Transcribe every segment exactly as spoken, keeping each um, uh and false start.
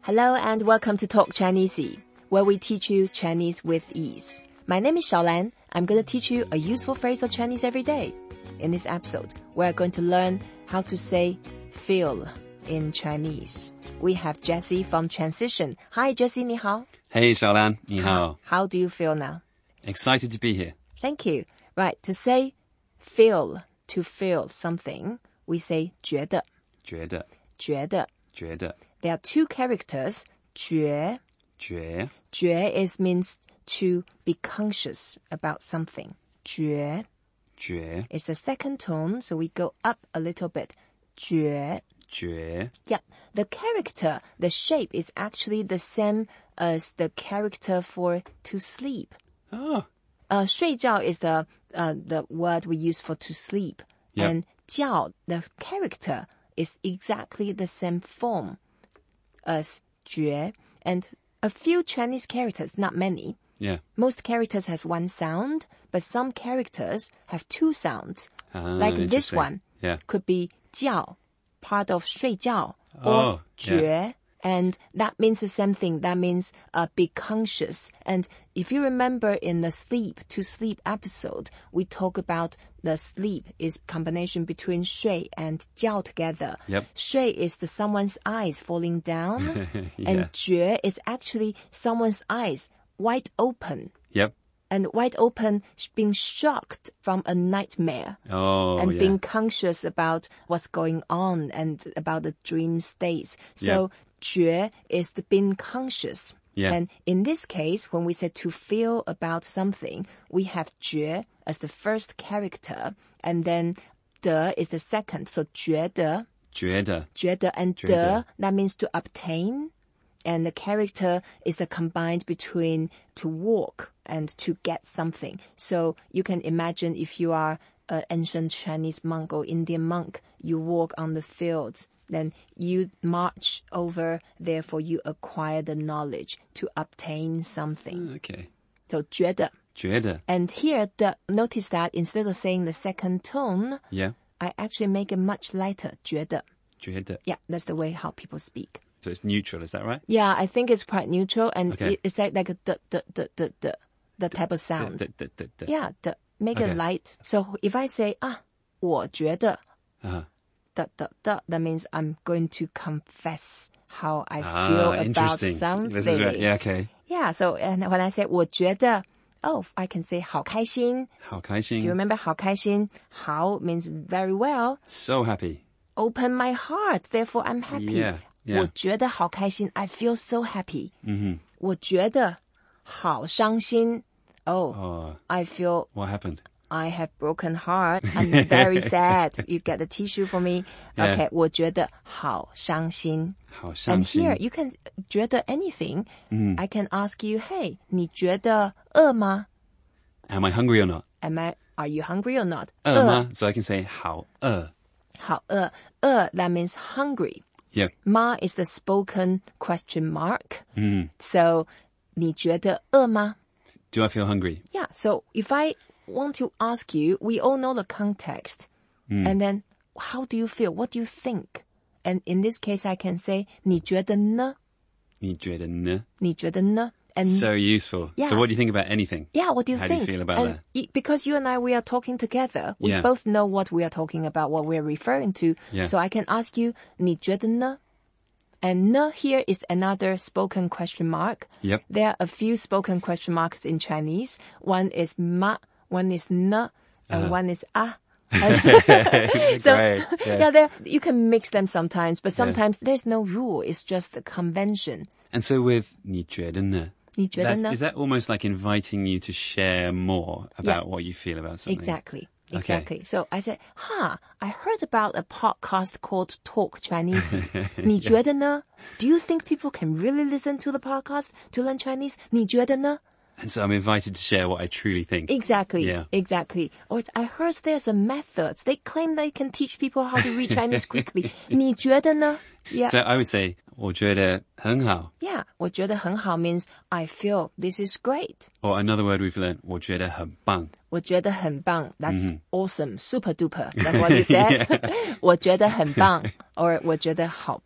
Hello and welcome to Talk Chinese, where we teach you Chinese with ease. My name is Xiaolan. I'm going to teach you a useful phrase of Chinese every day. In this episode, we're going to learn how to say feel in Chinese. We have Jessie from Transition. Hi, Jessie, 你好. Hey, Xiaolan, 你好. How do you feel now? Excited to be here. Thank you. Right, to say feel, to feel something, we say 觉得. 觉得. 觉得. 觉得. There are two characters, 觉. 觉. 觉 is means to be conscious about something. 觉. 觉. It's the second tone, so we go up a little bit. 觉. 觉. Yep. The character, the shape is actually the same as the character for to sleep. Oh. Uh, 睡觉 is the uh, the word we use for to sleep. Yep. And 觉, the character, is exactly the same form as 觉. And a few Chinese characters, not many. Yeah. Most characters have one sound, but some characters have two sounds. Ah, like this one yeah. could be 觉, part of 睡觉, or Oh, 觉. yeah. And that means the same thing. That means uh, be conscious. And if you remember in the sleep to sleep episode, we talk about the sleep is combination between 睡 and 觉 together. Yep. 睡 is the someone's eyes falling down. Yeah. And 觉 is actually someone's eyes wide open. Yep. And wide open, being shocked from a nightmare. Oh, and yeah. being conscious about what's going on and about the dream states. So, 觉 is the being conscious. Yeah. And in this case, when we say to feel about something, we have 觉 as the first character, and then 的 is the second. So, 觉得, 觉得. 觉得 and 觉得. 的, that means to obtain. And the character is a combined between to walk and to get something. So you can imagine if you are an ancient Chinese monk or Indian monk, you walk on the fields, then you march over, therefore you acquire the knowledge to obtain something. Okay. So 觉得. 觉得. And here, the, notice that instead of saying the second tone, Yeah. I actually make it much lighter, 觉得. 觉得. Yeah, that's the way how people speak. So it's neutral, is that right? Yeah, I think it's quite neutral, and Okay. it, it's like, like a d, d, d, d, d, the type of sound. D, d, d, d. Yeah, the, make Okay. it light. So if I say, ah, 我觉得, Uh-huh. da, da, da, that means I'm going to confess how I Ah, feel about interesting. something. This is right. Yeah, okay. Yeah, so and when I say 我觉得, oh, I can say 好开心. 好开心. Do you remember 好开心? 好 means very well. So happy. Open my heart, therefore I'm happy. Yeah, yeah. 我觉得好开心, I feel so happy. Mm-hmm. 我觉得好伤心. Oh, Oh, I feel what happened? I have broken heart. I'm very sad. You get the tissue for me. Yeah. Okay, 我觉得好伤心. 好伤 And 心. here you can 觉得 anything. Mm. I can ask you, hey, 你觉得饿吗? Am I hungry or not? Am I? Are you hungry or not? 饿吗? So I can say 好饿. 好饿. 饿 that means hungry. Yeah. Ma is the spoken question mark. Mm. So, 你觉得饿吗? Do I feel hungry? Yeah, so if I want to ask you, we all know the context. Mm. And then, how do you feel? What do you think? And in this case, I can say, 你觉得呢? 你觉得呢? 你觉得呢? And So useful. Yeah. So what do you think about anything? yeah, what do you How do you think? feel about and that? y- because you and I, we are talking together, we Yeah. both know what we are talking about, what we're referring to. Yeah. So I can ask you, 你觉得呢? And 呢 here is another spoken question mark. Yep. There are a few spoken question marks in Chinese. One is ma, one is ne, and Uh-huh. one is ah. Great. So, Yeah. yeah, there you can mix them sometimes, but sometimes there's no rule. It's just the convention. And so with 你觉得呢? 你觉得 That's, 呢? is that almost like inviting you to share more about Yeah. what you feel about something? Exactly. Okay. Exactly. So I said, huh, I heard about a podcast called Talk Chinese. 你觉得呢? Do you think people can really listen to the podcast to learn Chinese? 你觉得呢? And so I'm invited to share what I truly think. Exactly. Yeah. Exactly. Or it's, I heard there's a method. They claim they can teach people how to read Chinese quickly. 你觉得呢? Yeah. So I would say, 我觉得很好. Yeah. 我觉得很好 means I feel this is great. Or another word we've learned, 我觉得很棒. 我觉得很棒. That's Mhm. awesome. Super duper. That's what you said. 我觉得很棒. Or 我觉得好棒.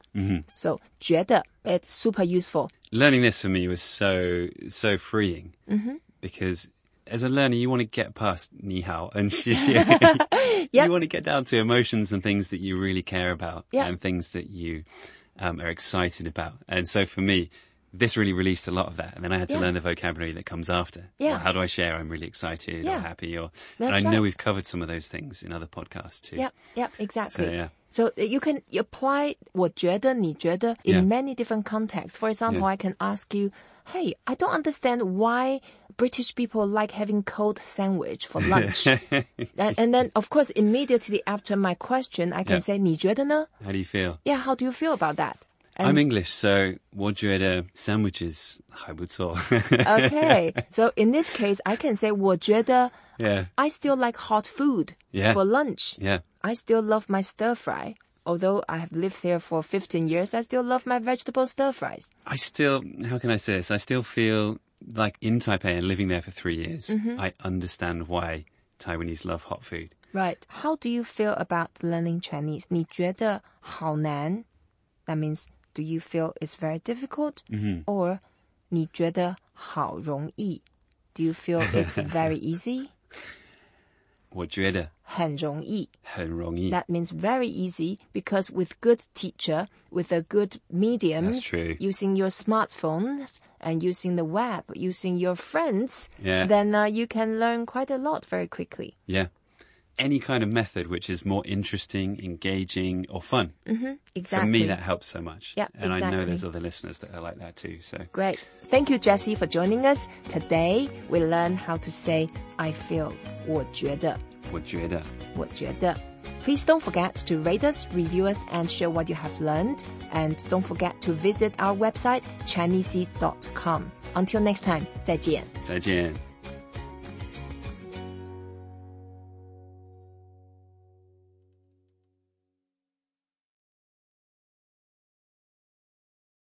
Mm-hmm. So 觉得 it's super useful. Learning this for me was so, so freeing Mm-hmm. because as a learner, you want to get past 你好 and 谢谢. Yep. You want to get down to emotions and things that you really care about Yep. and things that you um, are excited about. And so for me, this really released a lot of that. And then I had to Yeah. learn the vocabulary that comes after. Yeah. Well, how do I share I'm really excited Yeah. or happy? Or That's and I right. know we've covered some of those things in other podcasts too. Yep, yep, exactly. So, yeah. So you can apply 我觉得, 你觉得 in Yeah. many different contexts. For example, Yeah. I can ask you, hey, I don't understand why British people like having cold sandwich for lunch. and, and then, of course, immediately after my question, I can Yeah. say 你觉得呢? How do you feel? Yeah, how do you feel about that? And- I'm English, so 我觉得 sandwiches 还不错. Okay, so in this case, I can say 我觉得 Yeah. I still like hot food Yeah. for lunch. Yeah. I still love my stir fry. Although I have lived here for fifteen years, I still love my vegetable stir fries. I still, how can I say this? I still feel like in Taipei and living there for three years, Mm-hmm. I understand why Taiwanese love hot food. Right. How do you feel about learning Chinese? 你觉得好难? That means, do you feel it's very difficult? Mm-hmm. Or 你觉得好容易? Do you feel it's very easy? 我觉得很容易. 很容易. That means very easy because with good teacher, with a good medium, That's true. using your smartphones and using the web, using your friends, Yeah. then uh, you can learn quite a lot very quickly. Yeah. Any kind of method which is more interesting, engaging, or fun. Mm-hmm. Exactly. For me, that helps so much. Yeah, and I exactly. know there's other listeners that are like that too. So Great. Thank you, Jessie, for joining us. Today, we learn how to say, I feel, 我觉得, 我觉得. 我觉得. Please don't forget to rate us, review us, and share what you have learned. And don't forget to visit our website, Chinesey dot com. Until next time, 再见. 再见.